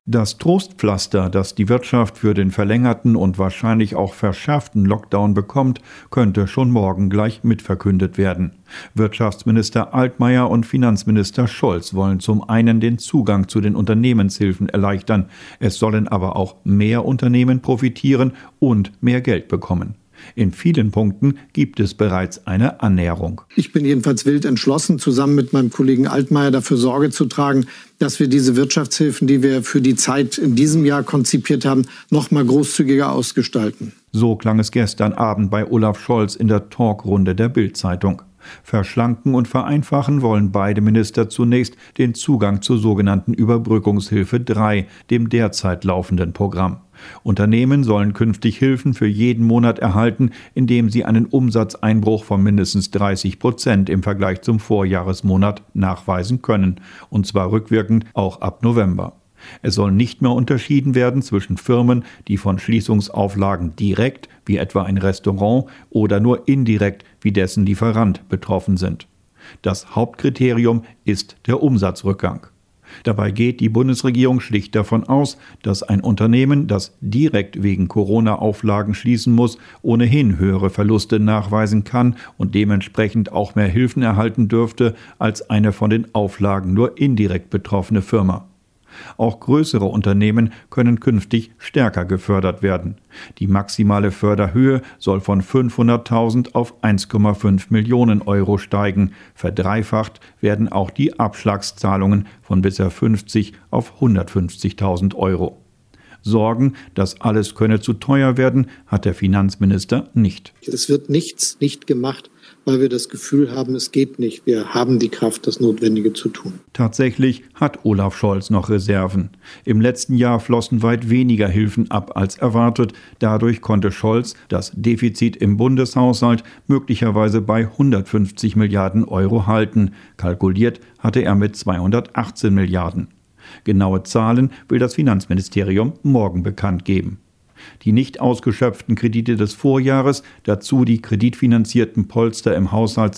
Das Trostpflaster, das die Wirtschaft für den verlängerten und wahrscheinlich auch verschärften Lockdown bekommt, könnte schon morgen gleich mitverkündet werden. Wirtschaftsminister Altmaier und Finanzminister Scholz wollen zum einen den Zugang zu den Unternehmenshilfen erleichtern. Es sollen aber auch mehr Unternehmen profitieren und mehr Geld bekommen. In vielen Punkten gibt es bereits eine Annäherung. Ich bin jedenfalls wild entschlossen, zusammen mit meinem Kollegen Altmaier dafür Sorge zu tragen, dass wir diese Wirtschaftshilfen, die wir für die Zeit in diesem Jahr konzipiert haben, noch mal großzügiger ausgestalten. So klang es gestern Abend bei Olaf Scholz in der Talkrunde der Bild-Zeitung. Verschlanken und vereinfachen wollen beide Minister zunächst den Zugang zur sogenannten Überbrückungshilfe 3, dem derzeit laufenden Programm. Unternehmen sollen künftig Hilfen für jeden Monat erhalten, indem sie einen Umsatzeinbruch von mindestens 30% im Vergleich zum Vorjahresmonat nachweisen können, und zwar rückwirkend auch ab November. Es soll nicht mehr unterschieden werden zwischen Firmen, die von Schließungsauflagen direkt, wie etwa ein Restaurant, oder nur indirekt, wie dessen Lieferant, betroffen sind. Das Hauptkriterium ist der Umsatzrückgang. Dabei geht die Bundesregierung schlicht davon aus, dass ein Unternehmen, das direkt wegen Corona-Auflagen schließen muss, ohnehin höhere Verluste nachweisen kann und dementsprechend auch mehr Hilfen erhalten dürfte als eine von den Auflagen nur indirekt betroffene Firma. Auch größere Unternehmen können künftig stärker gefördert werden. Die maximale Förderhöhe soll von 500.000 auf 1,5 Millionen Euro steigen. Verdreifacht werden auch die Abschlagszahlungen von bisher 50 auf 150.000 Euro. Sorgen, das alles könne zu teuer werden, hat der Finanzminister nicht. Es wird nicht gemacht, weil wir das Gefühl haben, es geht nicht. Wir haben die Kraft, das Notwendige zu tun. Tatsächlich hat Olaf Scholz noch Reserven. Im letzten Jahr flossen weit weniger Hilfen ab als erwartet. Dadurch konnte Scholz das Defizit im Bundeshaushalt möglicherweise bei 150 Milliarden Euro halten. Kalkuliert hatte er mit 218 Milliarden. Genaue Zahlen will das Finanzministerium morgen bekannt geben. Die nicht ausgeschöpften Kredite des Vorjahres, dazu die kreditfinanzierten Polster im Haushalt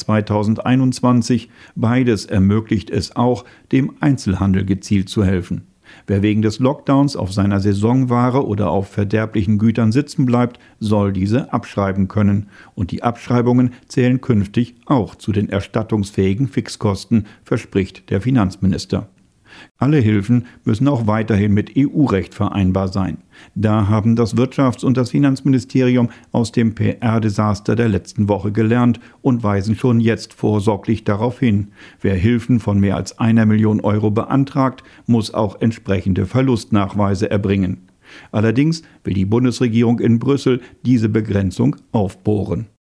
2021, beides ermöglicht es auch, dem Einzelhandel gezielt zu helfen. Wer wegen des Lockdowns auf seiner Saisonware oder auf verderblichen Gütern sitzen bleibt, soll diese abschreiben können. Und die Abschreibungen zählen künftig auch zu den erstattungsfähigen Fixkosten, verspricht der Finanzminister. Alle Hilfen müssen auch weiterhin mit EU-Recht vereinbar sein. Da haben das Wirtschafts- und das Finanzministerium aus dem PR-Desaster der letzten Woche gelernt und weisen schon jetzt vorsorglich darauf hin. Wer Hilfen von mehr als 1 Million Euro beantragt, muss auch entsprechende Verlustnachweise erbringen. Allerdings will die Bundesregierung in Brüssel diese Begrenzung aufbohren.